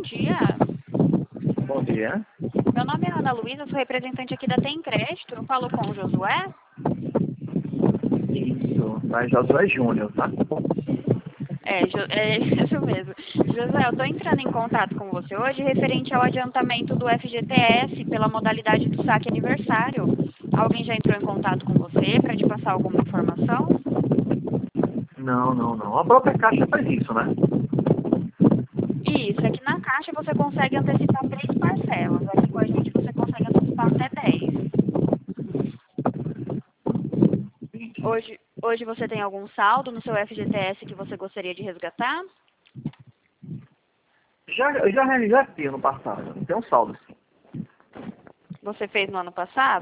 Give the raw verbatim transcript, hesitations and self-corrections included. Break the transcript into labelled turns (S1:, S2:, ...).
S1: dia.
S2: Bom dia.
S1: Meu nome é Ana Luísa, sou representante aqui da Tem Crédito. Eu falo com o Josué?
S2: Isso, mas Josué Júnior, tá?
S1: É, Jo- é isso mesmo. Josué, eu estou entrando em contato com você hoje referente ao adiantamento do F G T S pela modalidade do saque aniversário. Alguém já entrou em contato com você para te passar alguma informação?
S2: Não, não, não. A própria Caixa faz isso, né?
S1: Isso, aqui na Caixa você consegue antecipar três parcelas. Aqui com a gente você consegue antecipar até dez.
S2: Entendi.
S1: Hoje, hoje você tem algum saldo no seu F G T S que você gostaria de resgatar?
S2: Já, eu já realizei aqui no passado. Tem um saldo, sim.
S1: Você fez no ano passado?